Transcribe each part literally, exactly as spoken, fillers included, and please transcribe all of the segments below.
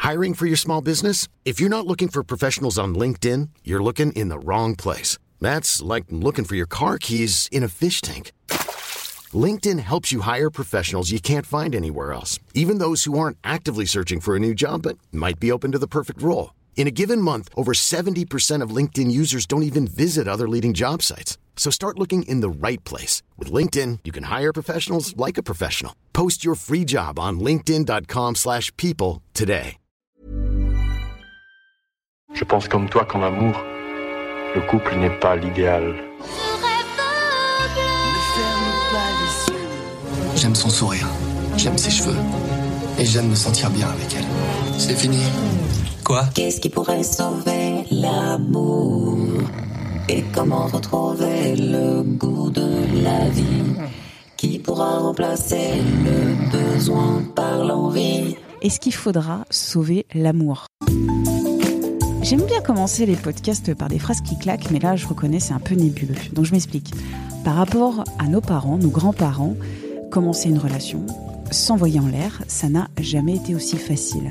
Hiring for your small business? If you're not looking for professionals on LinkedIn, you're looking in the wrong place. That's like looking for your car keys in a fish tank. LinkedIn helps you hire professionals you can't find anywhere else, even those who aren't actively searching for a new job but might be open to the perfect role. In a given month, over seventy percent of LinkedIn users don't even visit other leading job sites. So start looking in the right place. With LinkedIn, you can hire professionals like a professional. Post your free job on linkedin dot com slash people today. Je pense comme toi qu'en amour, le couple n'est pas l'idéal. J'aime son sourire, j'aime ses cheveux, et j'aime me sentir bien avec elle. C'est fini. Quoi ? Qu'est-ce qui pourrait sauver l'amour ? Et comment retrouver le goût de la vie ? Qui pourra remplacer le besoin par l'envie ? Est-ce qu'il faudra sauver l'amour ? J'aime bien commencer les podcasts par des phrases qui claquent, mais là, je reconnais, c'est un peu nébuleux. Donc je m'explique. Par rapport à nos parents, nos grands-parents, commencer une relation, s'envoyer en l'air, ça n'a jamais été aussi facile.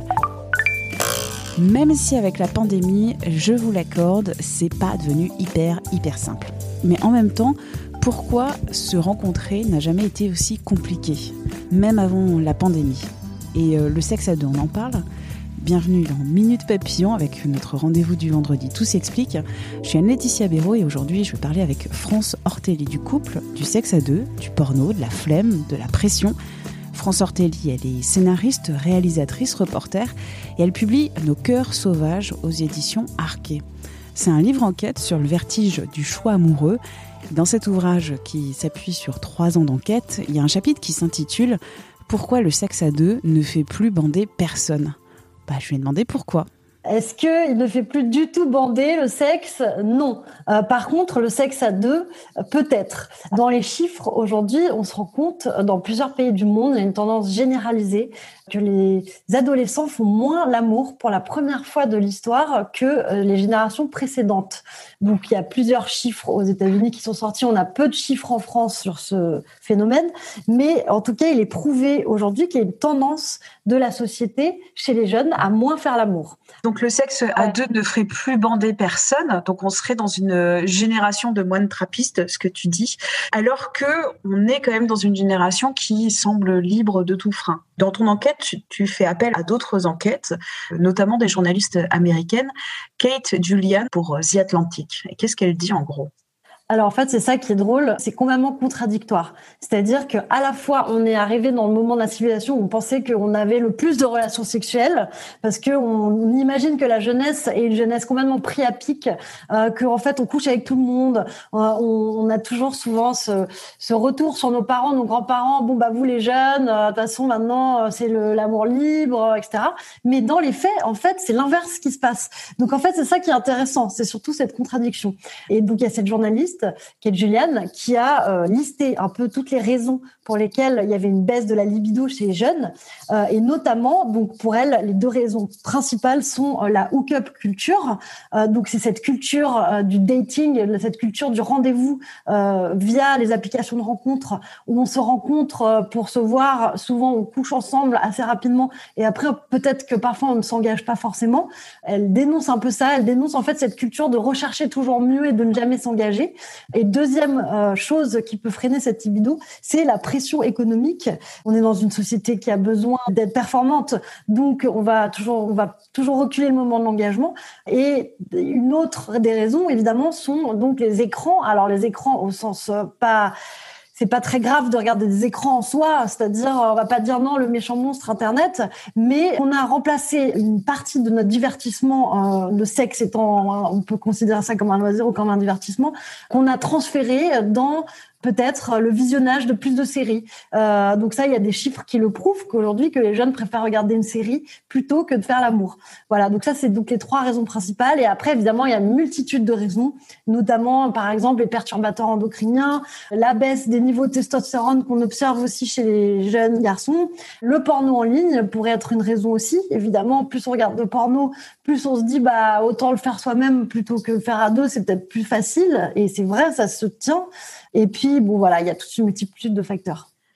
Même si avec la pandémie, je vous l'accorde, c'est pas devenu hyper, hyper simple. Mais en même temps, pourquoi se rencontrer n'a jamais été aussi compliqué, même avant la pandémie ? Et euh, le sexe à deux, on en parle ? Bienvenue dans Minute Papillon avec notre rendez-vous du vendredi. Tout s'explique. Je suis Anne-Laetitia Béraud et aujourd'hui je vais parler avec France Ortelli du couple, du sexe à deux, du porno, de la flemme, de la pression. France Ortelli, elle est scénariste, réalisatrice, reporter et elle publie Nos cœurs sauvages aux éditions Arquet. C'est un livre enquête sur le vertige du choix amoureux. Dans cet ouvrage qui s'appuie sur trois ans d'enquête, il y a un chapitre qui s'intitule « Pourquoi le sexe à deux ne fait plus bander personne ?» Bah, je lui ai demandé pourquoi. Est-ce qu'il ne fait plus du tout bander le sexe ? Non. Euh, par contre, le sexe à deux, peut-être. Dans les chiffres, aujourd'hui, on se rend compte, dans plusieurs pays du monde, il y a une tendance généralisée que les adolescents font moins l'amour pour la première fois de l'histoire que les générations précédentes. Donc, il y a plusieurs chiffres aux États-Unis qui sont sortis. On a peu de chiffres en France sur ce phénomène, mais en tout cas, il est prouvé aujourd'hui qu'il y a une tendance de la société chez les jeunes à moins faire l'amour. Donc, le sexe à deux ne ferait plus bander personne. Donc, on serait dans une génération de moines trappistes, ce que tu dis, alors que on est quand même dans une génération qui semble libre de tout frein. Dans ton enquête, tu, tu fais appel à d'autres enquêtes, notamment des journalistes américaines, Kate Julian pour The Atlantic. Et qu'est-ce qu'elle dit en gros ? Alors en fait, c'est ça qui est drôle, c'est complètement contradictoire. C'est-à-dire que à la fois, on est arrivé dans le moment de la civilisation où on pensait qu'on avait le plus de relations sexuelles, parce que on imagine que la jeunesse est une jeunesse complètement pris à pic, euh, que en fait on couche avec tout le monde. Euh, on, on a toujours souvent ce, ce retour sur nos parents, nos grands-parents. Bon bah vous les jeunes, euh, de toute façon maintenant c'est le, l'amour libre, et cetera. Mais dans les faits, en fait, c'est l'inverse qui se passe. Donc en fait, c'est ça qui est intéressant, c'est surtout cette contradiction. Et donc il y a cette journaliste Kate Julian, qui a euh, listé un peu toutes les raisons pour lesquelles il y avait une baisse de la libido chez les jeunes, euh, et notamment, donc pour elle, les deux raisons principales sont euh, la hook-up culture, euh, donc c'est cette culture euh, du dating, cette culture du rendez-vous euh, via les applications de rencontres où on se rencontre euh, pour se voir, souvent on couche ensemble assez rapidement et après peut-être que parfois on ne s'engage pas forcément. Elle dénonce un peu ça, elle dénonce en fait cette culture de rechercher toujours mieux et de ne jamais s'engager. Et deuxième euh, chose qui peut freiner cette libido, c'est la pression économique. On est dans une société qui a besoin d'être performante, donc on va toujours, on va toujours reculer le moment de l'engagement. Et une autre des raisons, évidemment, sont donc les écrans. Alors les écrans au sens euh, pas... C'est pas très grave de regarder des écrans en soi, c'est-à-dire on va pas dire non le méchant monstre Internet, mais on a remplacé une partie de notre divertissement, euh, le sexe étant, on peut considérer ça comme un loisir ou comme un divertissement, qu'on a transféré dans peut-être le visionnage de plus de séries. Euh, donc ça, il y a des chiffres qui le prouvent qu'aujourd'hui, que les jeunes préfèrent regarder une série plutôt que de faire l'amour. Voilà, donc ça, c'est donc les trois raisons principales. Et après, évidemment, il y a une multitude de raisons, notamment, par exemple, les perturbateurs endocriniens, la baisse des niveaux de testostérone qu'on observe aussi chez les jeunes garçons. Le porno en ligne pourrait être une raison aussi. Évidemment, plus on regarde de porno, plus on se dit, bah, autant le faire soi-même plutôt que le faire à deux, c'est peut-être plus facile. Et c'est vrai, ça se tient. Et puis, bon, voilà, il y a toute une multitude de facteurs.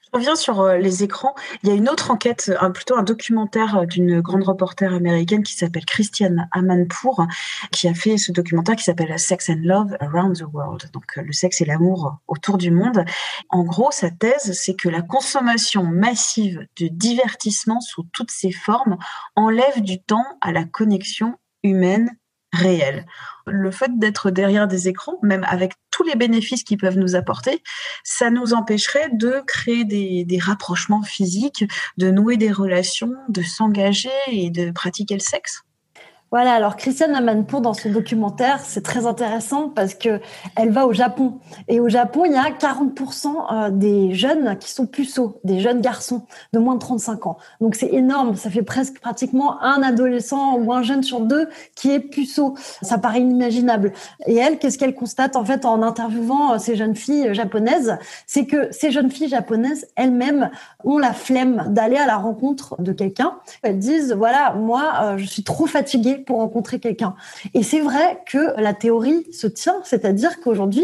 Je reviens sur les écrans. Il y a une autre enquête, un, plutôt un documentaire d'une grande reporter américaine qui s'appelle Christiane Amanpour, qui a fait ce documentaire qui s'appelle Sex and Love Around the World, donc le sexe et l'amour autour du monde. En gros, sa thèse, c'est que la consommation massive de divertissement sous toutes ses formes enlève du temps à la connexion humaine réelle. Le fait d'être derrière des écrans, même avec tous les bénéfices qu'ils peuvent nous apporter, ça nous empêcherait de créer des, des rapprochements physiques, de nouer des relations, de s'engager et de pratiquer le sexe. Voilà, alors Christiane Amanpour, dans son documentaire, c'est très intéressant parce que elle va au Japon. Et au Japon, il y a quarante pour cent des jeunes qui sont puceaux, des jeunes garçons de moins de trente-cinq ans. Donc c'est énorme, ça fait presque pratiquement un adolescent ou un jeune sur deux qui est puceau. Ça paraît inimaginable. Et elle, qu'est-ce qu'elle constate en fait en interviewant ces jeunes filles japonaises? C'est que ces jeunes filles japonaises, elles-mêmes, ont la flemme d'aller à la rencontre de quelqu'un. Elles disent, voilà, moi, je suis trop fatiguée pour rencontrer quelqu'un. Et c'est vrai que la théorie se tient, c'est-à-dire qu'aujourd'hui,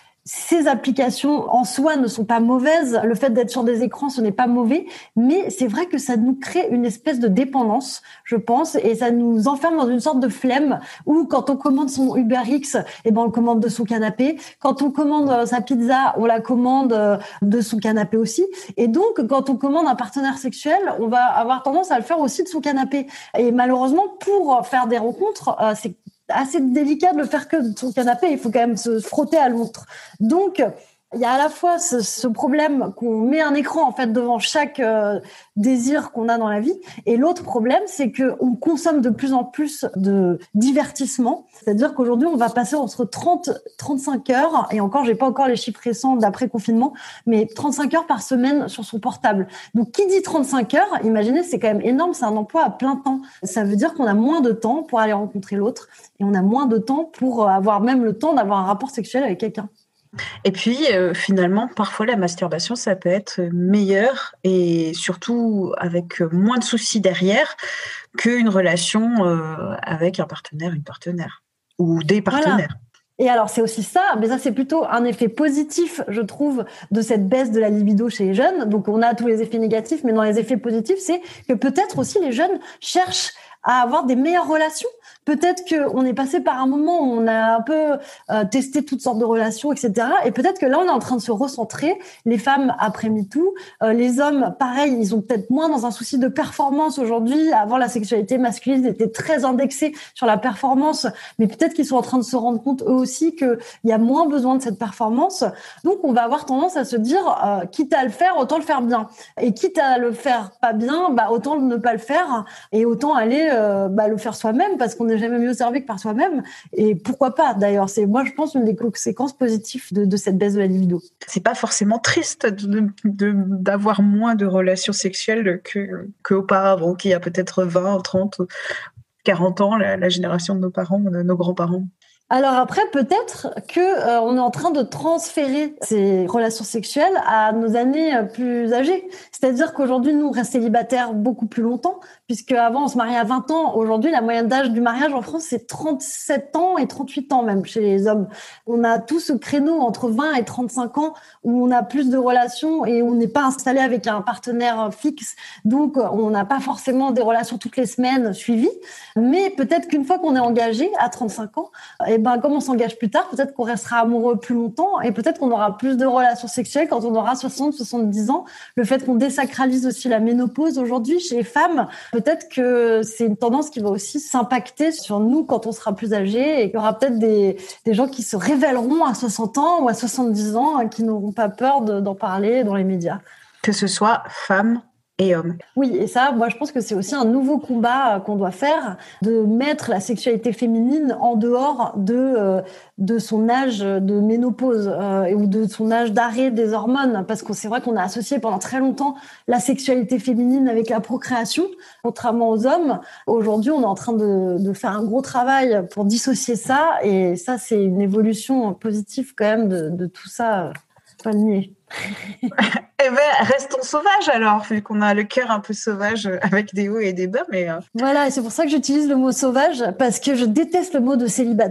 ces applications en soi ne sont pas mauvaises. Le fait d'être sur des écrans, ce n'est pas mauvais, mais c'est vrai que ça nous crée une espèce de dépendance, je pense, et ça nous enferme dans une sorte de flemme où quand on commande son Uber X, eh ben on le commande de son canapé. Quand on commande sa pizza, on la commande de son canapé aussi. Et donc, quand on commande un partenaire sexuel, on va avoir tendance à le faire aussi de son canapé. Et malheureusement, pour faire des rencontres, c'est assez délicat de le faire que de son canapé, il faut quand même se frotter à l'autre. Donc, il y a à la fois ce, ce problème qu'on met un écran en fait devant chaque euh, désir qu'on a dans la vie, et l'autre problème, c'est que on consomme de plus en plus de divertissement. C'est-à-dire qu'aujourd'hui, on va passer entre trente trente-cinq heures, et encore, j'ai pas encore les chiffres récents d'après confinement, mais trente-cinq heures par semaine sur son portable. Donc, qui dit trente-cinq heures, imaginez, c'est quand même énorme, c'est un emploi à plein temps. Ça veut dire qu'on a moins de temps pour aller rencontrer l'autre, et on a moins de temps pour avoir même le temps d'avoir un rapport sexuel avec quelqu'un. Et puis, euh, finalement, parfois, la masturbation, ça peut être meilleur et surtout avec moins de soucis derrière qu'une relation euh, avec un partenaire, une partenaire ou des partenaires. Voilà. Et alors, c'est aussi ça, mais ça, c'est plutôt un effet positif, je trouve, de cette baisse de la libido chez les jeunes. Donc, on a tous les effets négatifs, mais dans les effets positifs, c'est que peut-être aussi les jeunes cherchent à avoir des meilleures relations. Peut-être qu'on est passé par un moment où on a un peu euh, testé toutes sortes de relations, et cetera. Et peut-être que là, on est en train de se recentrer. Les femmes, après MeToo, euh, les hommes, pareil, ils ont peut-être moins dans un souci de performance aujourd'hui. Avant, la sexualité masculine était très indexée sur la performance. Mais peut-être qu'ils sont en train de se rendre compte, eux aussi, qu'il y a moins besoin de cette performance. Donc, on va avoir tendance à se dire, euh, quitte à le faire, autant le faire bien. Et quitte à le faire pas bien, bah, autant ne pas le faire. Et autant aller euh, bah, le faire soi-même, parce qu'on n'est jamais mieux servi que par soi-même. Et pourquoi pas, d'ailleurs. C'est, moi, je pense, une des conséquences positives de, de cette baisse de la libido. C'est pas forcément triste de, de, d'avoir moins de relations sexuelles que, qu'auparavant, qu'il y a peut-être vingt, trente, quarante ans, la, la génération de nos parents, de nos grands-parents. Alors après, peut-être que euh, on est en train de transférer ces relations sexuelles à nos années euh, plus âgées. C'est-à-dire qu'aujourd'hui, nous, on reste célibataires beaucoup plus longtemps, puisque avant on se mariait à vingt ans. Aujourd'hui, la moyenne d'âge du mariage en France, c'est trente-sept ans et trente-huit ans même chez les hommes. On a tout ce créneau entre vingt et trente-cinq ans où on a plus de relations et on n'est pas installé avec un partenaire fixe. Donc, on n'a pas forcément des relations toutes les semaines suivies. Mais peut-être qu'une fois qu'on est engagé à trente-cinq ans, et ben, comme on s'engage plus tard, peut-être qu'on restera amoureux plus longtemps et peut-être qu'on aura plus de relations sexuelles quand on aura soixante, soixante-dix ans. Le fait qu'on désacralise aussi la ménopause aujourd'hui chez les femmes, peut-être que c'est une tendance qui va aussi s'impacter sur nous quand on sera plus âgé et qu'il y aura peut-être des, des gens qui se révéleront à soixante ans ou à soixante-dix ans et qui n'auront pas peur de, d'en parler dans les médias. Que ce soit femmes et hommes. Oui, et ça, moi, je pense que c'est aussi un nouveau combat qu'on doit faire, de mettre la sexualité féminine en dehors de, euh, de son âge de ménopause euh, ou de son âge d'arrêt des hormones, parce que c'est vrai qu'on a associé pendant très longtemps la sexualité féminine avec la procréation, contrairement aux hommes. Aujourd'hui, on est en train de, de faire un gros travail pour dissocier ça, et ça, c'est une évolution positive quand même de, de tout ça. Pas le nier. Eh ben, restons sauvages alors, vu qu'on a le cœur un peu sauvage avec des hauts et des bas. Mais euh... Voilà, et c'est pour ça que j'utilise le mot sauvage, parce que je déteste le mot de célibataire.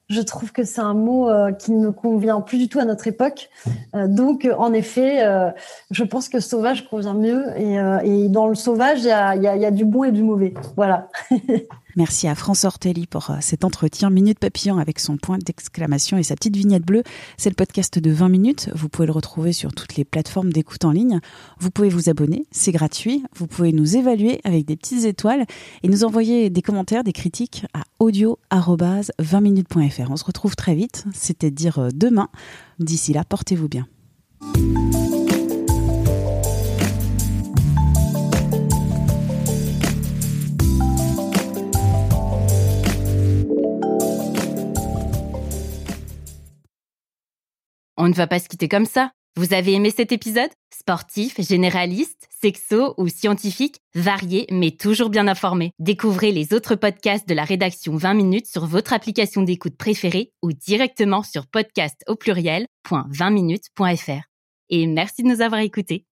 Je trouve que c'est un mot euh, qui ne convient plus du tout à notre époque. Euh, donc, euh, en effet, euh, je pense que sauvage convient mieux. Et, euh, et dans le sauvage, il y a, y a, y a du bon et du mauvais. Voilà. Merci à France Ortelli pour cet entretien Minute Papillon avec son point d'exclamation et sa petite vignette bleue. C'est le podcast de vingt minutes. Vous pouvez le retrouver sur toutes les plateformes d'écoute en ligne. Vous pouvez vous abonner, c'est gratuit. Vous pouvez nous évaluer avec des petites étoiles et nous envoyer des commentaires, des critiques à audio arobase vingt minutes point f r. On se retrouve très vite, c'est-à-dire demain. D'ici là, portez-vous bien. On ne va pas se quitter comme ça. Vous avez aimé cet épisode ? Sportif, généraliste, sexo ou scientifique, varié mais toujours bien informé. Découvrez les autres podcasts de la rédaction vingt minutes sur votre application d'écoute préférée ou directement sur podcast au pluriel point vingt minutes point f r. Et merci de nous avoir écoutés.